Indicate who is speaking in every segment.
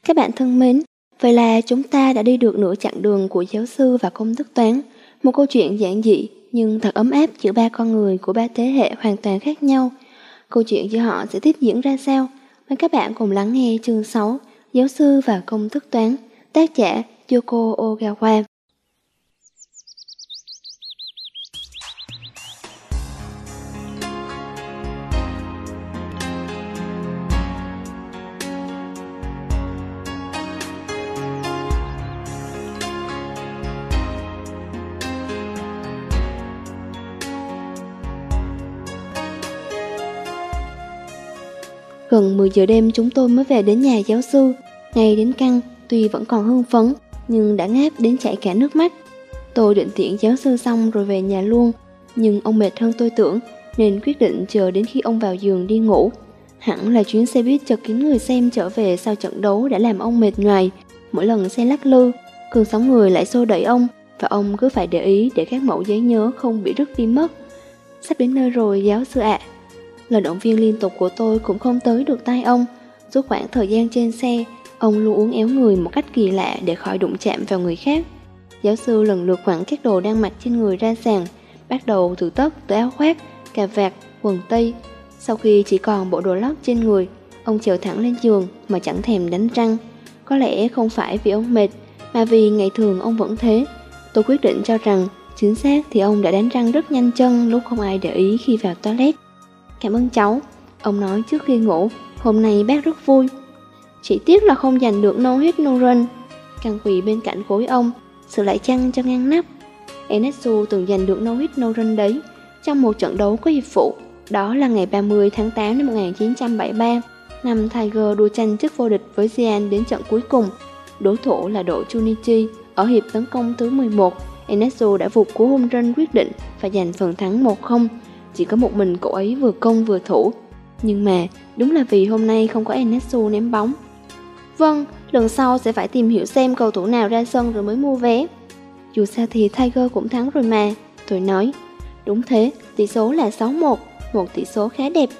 Speaker 1: Các bạn thân mến, vậy là chúng ta đã đi được nửa chặng đường của giáo sư và công thức toán, một câu chuyện giản dị nhưng thật ấm áp giữa ba con người của ba thế hệ hoàn toàn khác nhau. Câu chuyện giữa họ sẽ tiếp diễn ra sao? Mời các bạn cùng lắng nghe chương 6, Giáo sư và công thức toán, tác giả Yoko Ogawa. Gần 10 giờ đêm chúng tôi mới về đến nhà giáo sư. Ngày đến căn, tuy vẫn còn hưng phấn, nhưng đã ngáp đến chảy cả nước mắt. Tôi định tiễn giáo sư xong rồi về nhà luôn, nhưng ông mệt hơn tôi tưởng, nên quyết định chờ đến khi ông vào giường đi ngủ. Hẳn là chuyến xe buýt chật kín người xem trở về sau trận đấu đã làm ông mệt nhoài. Mỗi lần xe lắc lư, cơn sóng người lại xô đẩy ông, và ông cứ phải để ý để các mẩu giấy nhớ không bị rứt đi mất. Sắp đến nơi rồi giáo sư ạ. Lời động viên liên tục của tôi cũng không tới được tai ông. Suốt khoảng thời gian trên xe, ông luôn uốn éo người một cách kỳ lạ để khỏi đụng chạm vào người khác. Giáo sư lần lượt quẳng các đồ đang mặc trên người ra sàn, bắt đầu từ tất tới áo khoác, cà vạt, quần tây. Sau khi chỉ còn bộ đồ lót trên người, ông trèo thẳng lên giường mà chẳng thèm đánh răng. Có lẽ không phải vì ông mệt, mà vì ngày thường ông vẫn thế. Tôi quyết định cho rằng chính xác thì ông đã đánh răng rất nhanh chân lúc không ai để ý khi vào toilet. Cảm ơn cháu, ông nói trước khi ngủ, hôm nay bác rất vui. Chỉ tiếc là không giành được no hit no run. Căn quỳ bên cạnh gối ông, sửa lại chăn cho ngăn nắp. Enesu từng giành được no hit no run đấy, trong một trận đấu có hiệp phụ. Đó là ngày 30 tháng 8 năm 1973, năm Tiger đua tranh chức vô địch với Giant đến trận cuối cùng. Đối thủ là đội Chunichi. Ở hiệp tấn công thứ 11, Enesu đã vụt cú home run quyết định và giành phần thắng 1-0. Chỉ có một mình cậu ấy vừa công vừa thủ. Nhưng mà đúng là vì hôm nay không có Enesu ném bóng. Vâng, lần sau sẽ phải tìm hiểu xem cầu thủ nào ra sân rồi mới mua vé. Dù sao thì Tiger cũng thắng rồi mà, tôi nói. Đúng thế, tỷ số là 6-1, một tỷ số khá đẹp.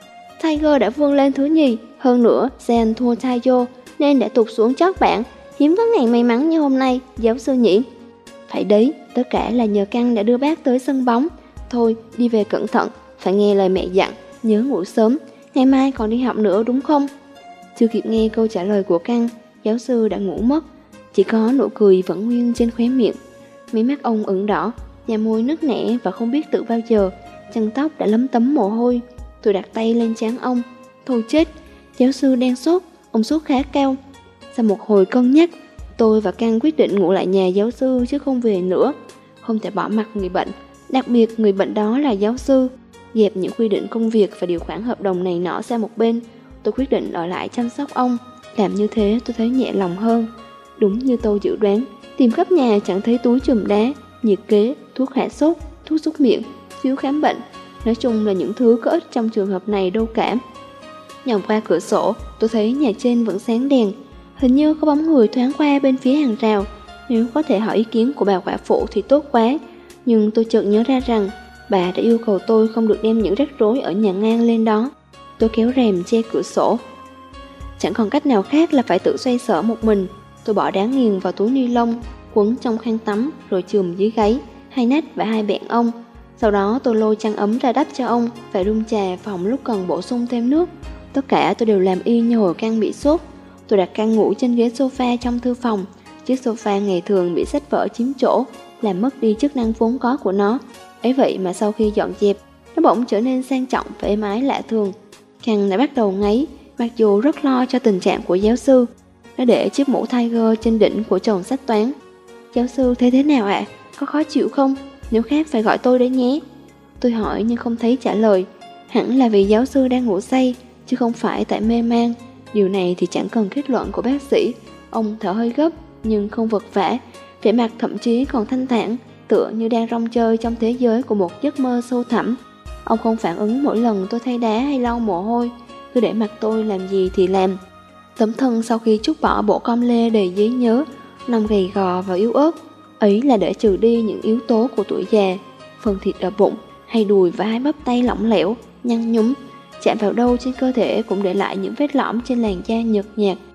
Speaker 1: Tiger đã vươn lên thứ nhì, hơn nữa Giant thua Taiyo nên đã tụt xuống chót bảng. Hiếm có ngày may mắn như hôm nay, giáo sư nhỉ? Phải đấy, tất cả là nhờ Căn đã đưa bác tới sân bóng. Thôi, đi về cẩn thận, phải nghe lời mẹ dặn, nhớ ngủ sớm, ngày mai còn đi học nữa đúng không? Chưa kịp nghe câu trả lời của Căn, giáo sư đã ngủ mất, chỉ có nụ cười vẫn nguyên trên khóe miệng. Mí mắt ông ửng đỏ, nhà môi nứt nẻ và không biết tự bao giờ, chân tóc đã lấm tấm mồ hôi. Tôi đặt tay lên trán ông, thôi chết, giáo sư đang sốt, ông sốt khá cao. Sau một hồi cân nhắc, tôi và Căn quyết định ngủ lại nhà giáo sư chứ không về nữa, không thể bỏ mặc người bệnh. Đặc biệt người bệnh đó là giáo sư. Dẹp những quy định công việc và điều khoản hợp đồng này nọ sang một bên, tôi quyết định ở lại chăm sóc ông. Làm như thế tôi thấy nhẹ lòng hơn. Đúng như tôi dự đoán, tìm khắp nhà chẳng thấy túi chùm đá, nhiệt kế, thuốc hạ sốt, thuốc súc miệng, phiếu khám bệnh. Nói chung là những thứ có ích trong trường hợp này đâu cả. Nhòm qua cửa sổ, tôi thấy nhà trên vẫn sáng đèn. Hình như có bóng người thoáng qua bên phía hàng rào. Nếu có thể hỏi ý kiến của bà quả phụ thì tốt quá. Nhưng tôi chợt nhớ ra rằng bà đã yêu cầu tôi không được đem những rắc rối ở nhà ngang lên đó. Tôi kéo rèm che cửa sổ. Chẳng còn cách nào khác là phải tự xoay sở một mình. Tôi bỏ đá nghiền vào túi ni lông, quấn trong khăn tắm rồi chùm dưới gáy, 2 nách và 2 bẹn ông. Sau đó tôi lôi chăn ấm ra đắp cho ông và đun trà phòng lúc cần bổ sung thêm nước. Tất cả tôi đều làm y như hồi Căn bị sốt. Tôi đặt Căn ngủ trên ghế sofa trong thư phòng. Chiếc sofa ngày thường bị sách vở chiếm chỗ, làm mất đi chức năng vốn có của nó. Ấy vậy mà sau khi dọn dẹp, nó bỗng trở nên sang trọng và êm ái lạ thường. Căn đã bắt đầu ngáy, mặc dù rất lo cho tình trạng của giáo sư. Nó để chiếc mũ Tiger trên đỉnh của chồng sách toán. Giáo sư thấy thế nào ạ? Có khó chịu không? Nếu khác phải gọi tôi đấy nhé. Tôi hỏi nhưng không thấy trả lời. Hẳn là vì giáo sư đang ngủ say, chứ không phải tại mê man. Điều này thì chẳng cần kết luận của bác sĩ. Ông thở hơi gấp nhưng không vật vã, vẻ mặt thậm chí còn thanh thản, tựa như đang rong chơi trong thế giới của một giấc mơ sâu thẳm. Ông không phản ứng mỗi lần tôi thay đá hay lau mồ hôi, cứ để mặc tôi làm gì thì làm. Tấm thân sau khi trút bỏ bộ com lê đầy giấy nhớ, nằm gầy gò và yếu ớt. Ấy là để trừ đi những yếu tố của tuổi già. Phần thịt ở bụng hay đùi và hai bắp tay lỏng lẻo, nhăn nhúm, chạm vào đâu trên cơ thể cũng để lại những vết lõm trên làn da nhợt nhạt.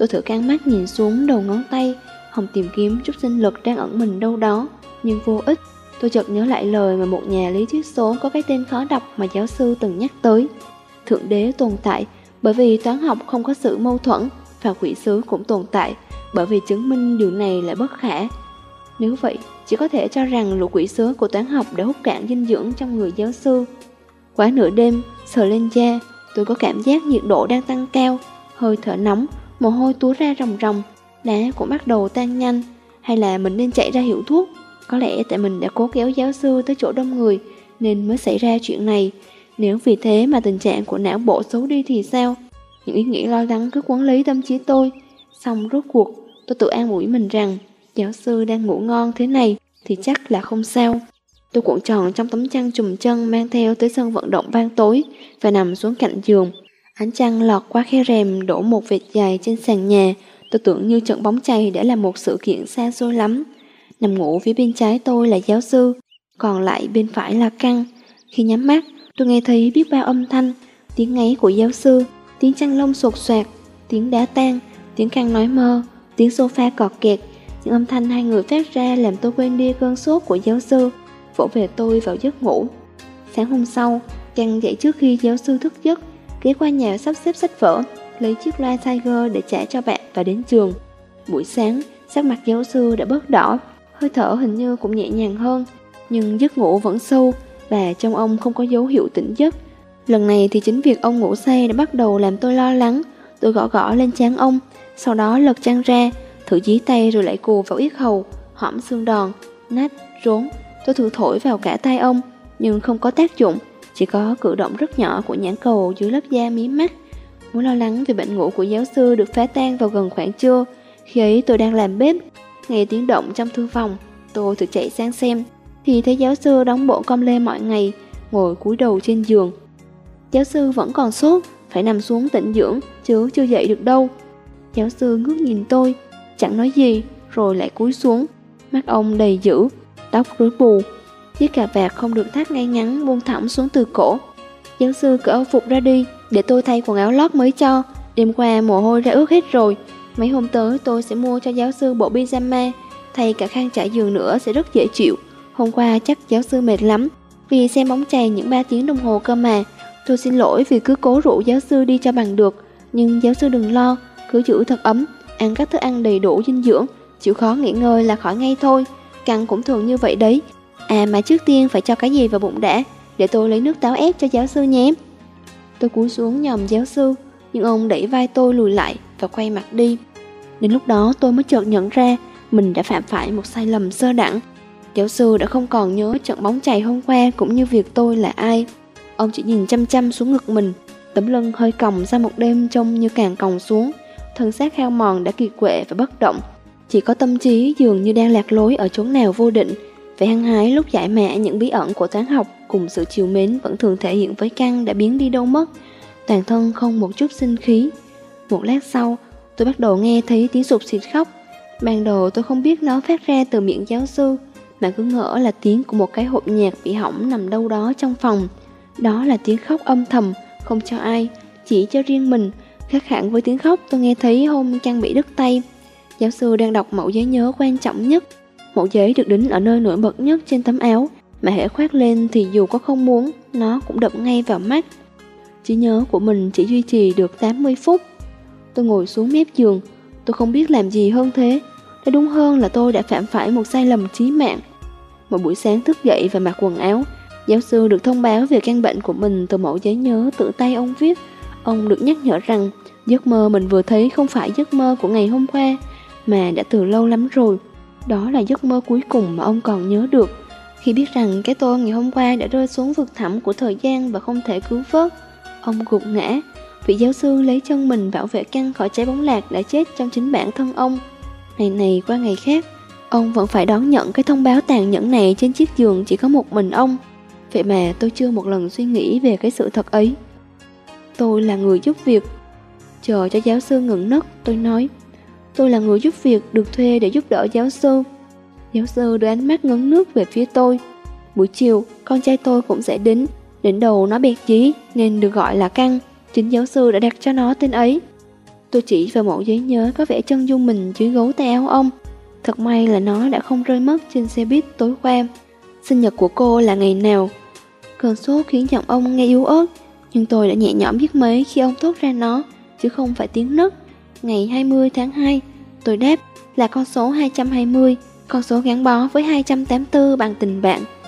Speaker 1: Tôi thử căng mắt nhìn xuống đầu ngón tay, hòng tìm kiếm chút sinh lực đang ẩn mình đâu đó, nhưng vô ích. Tôi chợt nhớ lại lời mà một nhà lý thuyết số có cái tên khó đọc mà giáo sư từng nhắc tới. Thượng đế tồn tại bởi vì toán học không có sự mâu thuẫn, và quỷ sứ cũng tồn tại bởi vì chứng minh điều này là bất khả. Nếu vậy, chỉ có thể cho rằng lũ quỷ sứ của toán học đã hút cạn dinh dưỡng trong người giáo sư. Quá nửa đêm, sờ lên da, tôi có cảm giác nhiệt độ đang tăng cao, hơi thở nóng, mồ hôi túa ra ròng ròng, lá cũng bắt đầu tan nhanh. Hay là mình nên chạy ra hiệu thuốc? Có lẽ tại mình đã cố kéo giáo sư tới chỗ đông người nên mới xảy ra chuyện này. Nếu vì thế mà tình trạng của não bộ xấu đi thì sao? Những ý nghĩ lo lắng cứ quấn lấy tâm trí tôi. Xong rốt cuộc, tôi tự an ủi mình rằng giáo sư đang ngủ ngon thế này thì chắc là không sao. Tôi cuộn tròn trong tấm chăn trùm chân mang theo tới sân vận động ban tối và nằm xuống cạnh giường. Ánh trăng lọt qua khe rèm đổ một vệt dài trên sàn nhà. Tôi tưởng như trận bóng chày đã là một sự kiện xa xôi lắm. Nằm ngủ phía bên trái tôi là giáo sư, còn lại bên phải là Căng. Khi nhắm mắt, tôi nghe thấy biết bao âm thanh, tiếng ngáy của giáo sư, tiếng chăn lông xột xoạc, tiếng đá tan, tiếng Căng nói mơ, tiếng sofa cọt kẹt. Những âm thanh hai người phát ra làm tôi quên đi cơn sốt của giáo sư, vỗ về tôi vào giấc ngủ. Sáng hôm sau, Căng dậy trước khi giáo sư thức giấc, ghé qua nhà sắp xếp sách vở, lấy chiếc loa Tiger để trả cho bạn và đến trường. Buổi sáng, sắc mặt giáo sư đã bớt đỏ, hơi thở hình như cũng nhẹ nhàng hơn, nhưng giấc ngủ vẫn sâu và trong ông không có dấu hiệu tỉnh giấc. Lần này thì chính việc ông ngủ say đã bắt đầu làm tôi lo lắng. Tôi gõ gõ lên trán ông, sau đó lật chăn ra, thử dí tay rồi lại cù vào yết hầu, hõm xương đòn, nách, rốn. Tôi thử thổi vào cả tay ông, nhưng không có tác dụng, chỉ có cử động rất nhỏ của nhãn cầu dưới lớp da mí mắt. Mối lo lắng về bệnh ngủ của giáo sư được phá tan vào gần khoảng trưa. Khi ấy tôi đang làm bếp, nghe tiếng động trong thư phòng. Tôi thử chạy sang xem, thì thấy giáo sư đóng bộ com lê mọi ngày, ngồi cúi đầu trên giường. Giáo sư vẫn còn sốt, phải nằm xuống tĩnh dưỡng, chứ chưa dậy được đâu. Giáo sư ngước nhìn tôi, chẳng nói gì, rồi lại cúi xuống. Mắt ông đầy dữ, tóc rối bù, chiếc cà vạt không được thắt ngay ngắn buông thõng xuống từ cổ. Giáo sư cởi âu phục ra đi, để tôi thay quần áo lót mới cho. Đêm qua mồ hôi ra ướt hết rồi. Mấy hôm tới tôi sẽ mua cho giáo sư bộ pyjama, thay cả khăn trải giường nữa sẽ rất dễ chịu. Hôm qua chắc giáo sư mệt lắm, vì xem bóng chày những 3 tiếng đồng hồ cơ mà. Tôi xin lỗi vì cứ cố rủ giáo sư đi cho bằng được, nhưng giáo sư đừng lo, cứ giữ thật ấm, ăn các thức ăn đầy đủ dinh dưỡng, chịu khó nghỉ ngơi là khỏi ngay thôi. Căng cũng thường như vậy đấy. À mà trước tiên phải cho cái gì vào bụng đã, để tôi lấy nước táo ép cho giáo sư nhé. Tôi cúi xuống nhòm giáo sư, nhưng ông đẩy vai tôi lùi lại và quay mặt đi. Đến lúc đó tôi mới chợt nhận ra mình đã phạm phải một sai lầm sơ đẳng. Giáo sư đã không còn nhớ trận bóng chày hôm qua cũng như việc tôi là ai. Ông chỉ nhìn chăm chăm xuống ngực mình, tấm lưng hơi còng ra một đêm trông như càng còng xuống, thân xác hao mòn đã kiệt quệ và bất động. Chỉ có tâm trí dường như đang lạc lối ở chốn nào vô định. Vẻ hăng hái lúc giải mã những bí ẩn của toán học cùng sự chiều mến vẫn thường thể hiện với Căng đã biến đi đâu mất. Toàn thân không một chút sinh khí. Một lát sau, tôi bắt đầu nghe thấy tiếng sụt sịt khóc. Ban đầu tôi không biết nó phát ra từ miệng giáo sư, mà cứ ngỡ là tiếng của một cái hộp nhạc bị hỏng nằm đâu đó trong phòng. Đó là tiếng khóc âm thầm, không cho ai, chỉ cho riêng mình, khác hẳn với tiếng khóc tôi nghe thấy hôm Căng bị đứt tay. Giáo sư đang đọc mẩu giấy nhớ quan trọng nhất. Mẩu giấy được đính ở nơi nổi bật nhất trên tấm áo, mà hễ khoác lên thì dù có không muốn, nó cũng đập ngay vào mắt. Trí nhớ của mình chỉ duy trì được 80 phút. Tôi ngồi xuống mép giường, tôi không biết làm gì hơn thế. Nói đúng hơn là tôi đã phạm phải một sai lầm chí mạng. Một buổi sáng thức dậy và mặc quần áo, giáo sư được thông báo về căn bệnh của mình từ mẩu giấy nhớ tự tay ông viết. Ông được nhắc nhở rằng giấc mơ mình vừa thấy không phải giấc mơ của ngày hôm qua, mà đã từ lâu lắm rồi. Đó là giấc mơ cuối cùng mà ông còn nhớ được. Khi biết rằng cái tôi ngày hôm qua đã rơi xuống vực thẳm của thời gian và không thể cứu vớt, ông gục ngã. Vị giáo sư lấy chân mình bảo vệ Căng khỏi trái bóng lạc đã chết trong chính bản thân ông. Ngày này qua ngày khác, ông vẫn phải đón nhận cái thông báo tàn nhẫn này trên chiếc giường chỉ có một mình ông. Vậy mà tôi chưa một lần suy nghĩ về cái sự thật ấy. Tôi là người giúp việc. Chờ cho giáo sư ngừng nấc, tôi nói, tôi là người giúp việc được thuê để giúp đỡ giáo sư. Giáo sư đưa ánh mắt ngấn nước về phía tôi. Buổi chiều, con trai tôi cũng sẽ đến. Đỉnh đầu nó bẹt dí nên được gọi là Căng. Chính giáo sư đã đặt cho nó tên ấy. Tôi chỉ vào mẫu giấy nhớ có vẻ chân dung mình dưới gấu tay áo ông. Thật may là nó đã không rơi mất trên xe buýt tối qua. Sinh nhật của cô là ngày nào? Cơn sốt khiến giọng ông nghe yếu ớt, nhưng tôi đã nhẹ nhõm biết mấy khi ông thốt ra nó, chứ không phải tiếng nấc. Ngày 20 tháng 2, tôi đáp là con số 220, con số gắn bó với 284 bằng tình bạn.